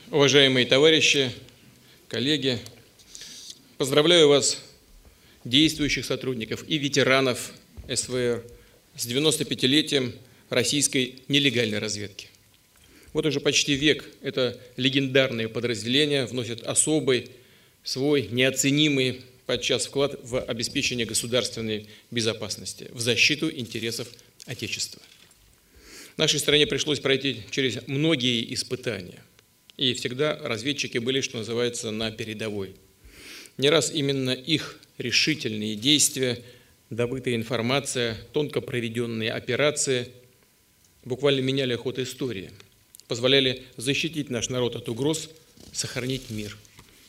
Уважаемые товарищи, коллеги, поздравляю вас, действующих сотрудников и ветеранов СВР, с 95-летием российской нелегальной разведки. Вот уже почти век это легендарное подразделение вносит особый, свой неоценимый подчас вклад в обеспечение государственной безопасности, в защиту интересов Отечества. Нашей стране пришлось пройти через многие испытания, и всегда разведчики были, что называется, на передовой. Не раз именно их решительные действия, добытая информация, тонко проведенные операции буквально меняли ход истории, позволяли защитить наш народ от угроз, сохранить мир.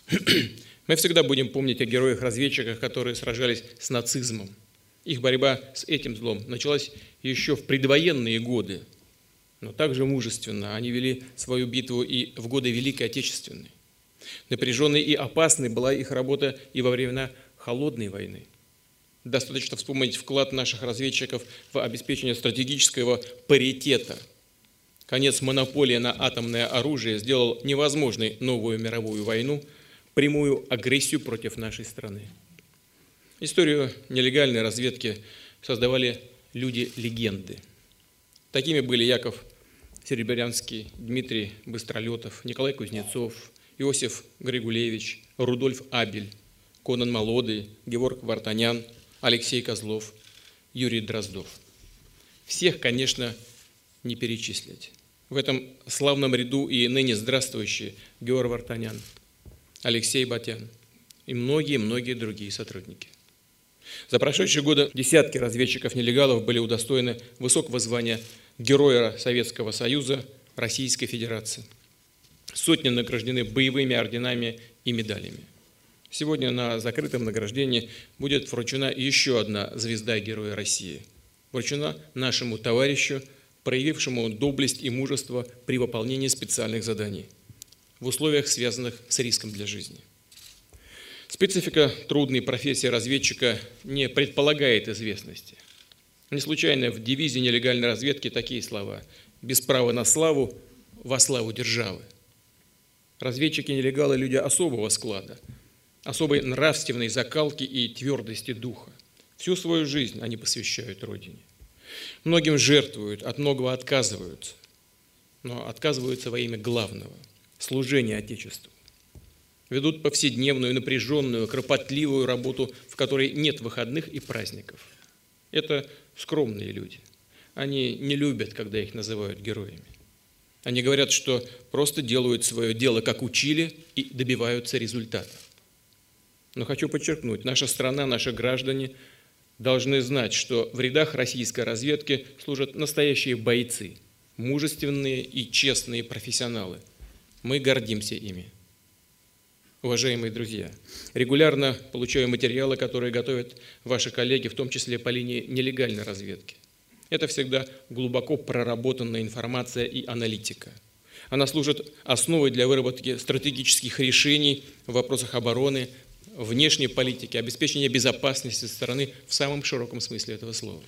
Мы всегда будем помнить о героях-разведчиках, которые сражались с нацизмом. Их борьба с этим злом началась еще в предвоенные годы, но также мужественно они вели свою битву и в годы Великой Отечественной. Напряженной и опасной была их работа и во времена Холодной войны. Достаточно вспомнить вклад наших разведчиков в обеспечение стратегического паритета. Конец монополии на атомное оружие сделал невозможной новую мировую войну, прямую агрессию против нашей страны. Историю нелегальной разведки создавали люди-легенды. Такими были Яков Серебрянский, Дмитрий Быстролетов, Николай Кузнецов, Иосиф Григулевич, Рудольф Абель, Конан Молодый, Георг Вартанян, Алексей Козлов, Юрий Дроздов. Всех, конечно, не перечислить. В этом славном ряду и ныне здравствующие Георг Вартанян, Алексей Батян и многие-многие другие сотрудники. За прошедшие годы десятки разведчиков-нелегалов были удостоены высокого звания Героя Советского Союза Российской Федерации. Сотни награждены боевыми орденами и медалями. Сегодня на закрытом награждении будет вручена еще одна звезда Героя России. Вручена нашему товарищу, проявившему доблесть и мужество при выполнении специальных заданий в условиях, связанных с риском для жизни. Специфика трудной профессии разведчика не предполагает известности. Не случайно в девизе нелегальной разведки такие слова: «Без права на славу, во славу державы». Разведчики-нелегалы – люди особого склада, особой нравственной закалки и твердости духа. Всю свою жизнь они посвящают Родине. Многим жертвуют, от многого отказываются, но отказываются во имя главного – служения Отечеству. Ведут повседневную, напряженную, кропотливую работу, в которой нет выходных и праздников. Это скромные люди. Они не любят, когда их называют героями. Они говорят, что просто делают свое дело, как учили, и добиваются результатов. Но хочу подчеркнуть, наша страна, наши граждане должны знать, что в рядах российской разведки служат настоящие бойцы, мужественные и честные профессионалы. Мы гордимся ими. Уважаемые друзья, регулярно получаю материалы, которые готовят ваши коллеги, в том числе по линии нелегальной разведки. Это всегда глубоко проработанная информация и аналитика. Она служит основой для выработки стратегических решений в вопросах обороны, внешней политики, обеспечения безопасности страны в самом широком смысле этого слова.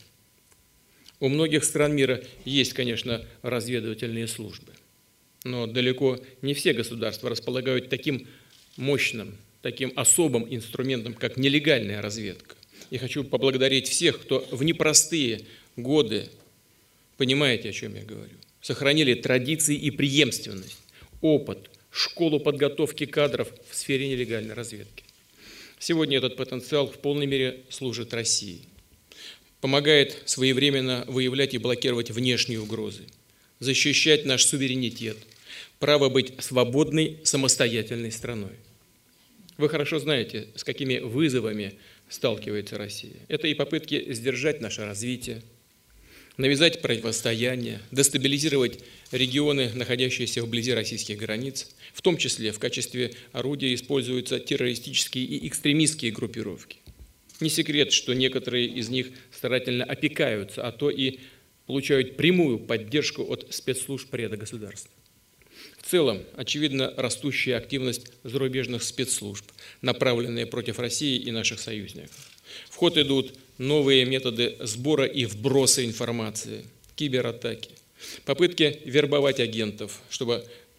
У многих стран мира есть, конечно, разведывательные службы, но далеко не все государства располагают таким мощным, таким особым инструментом, как нелегальная разведка. И хочу поблагодарить всех, кто в непростые годы, понимаете, о чем я говорю, сохранили традиции и преемственность, опыт, школу подготовки кадров в сфере нелегальной разведки. Сегодня этот потенциал в полной мере служит России, помогает своевременно выявлять и блокировать внешние угрозы, защищать наш суверенитет, право быть свободной, самостоятельной страной. Вы хорошо знаете, с какими вызовами сталкивается Россия. Это и попытки сдержать наше развитие, навязать противостояние, дестабилизировать регионы, находящиеся вблизи российских границ. В том числе в качестве орудия используются террористические и экстремистские группировки. Не секрет, что некоторые из них старательно опекаются, а то и получают прямую поддержку от спецслужб ряда государств. В целом, очевидно, растущая активность зарубежных спецслужб, направленная против России и наших союзников. В ход идут новые методы сбора и вброса информации, кибератаки, попытки вербовать агентов, чтобы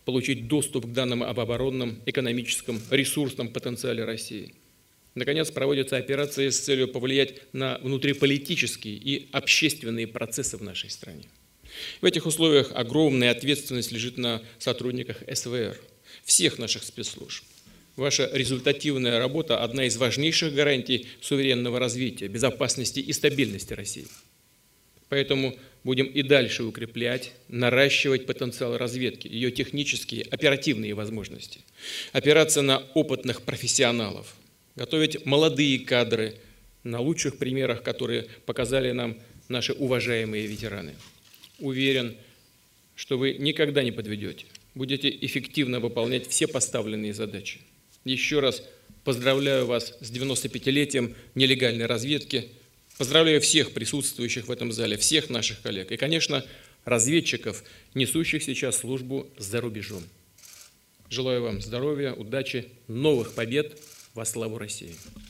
получить доступ к данным об оборонном, экономическом, ресурсном потенциале России. Наконец, проводятся операции с целью повлиять на внутриполитические и общественные процессы в нашей стране. В этих условиях огромная ответственность лежит на сотрудниках СВР, всех наших спецслужб. Ваша результативная работа – одна из важнейших гарантий суверенного развития, безопасности и стабильности России. Поэтому будем и дальше укреплять, наращивать потенциал разведки, ее технические, оперативные возможности, опираться на опытных профессионалов, готовить молодые кадры на лучших примерах, которые показали нам наши уважаемые ветераны. Уверен, что вы никогда не подведете, будете эффективно выполнять все поставленные задачи. Еще раз поздравляю вас с 95-летием нелегальной разведки, поздравляю всех присутствующих в этом зале, всех наших коллег и, конечно, разведчиков, несущих сейчас службу за рубежом. Желаю вам здоровья, удачи, новых побед во славу России.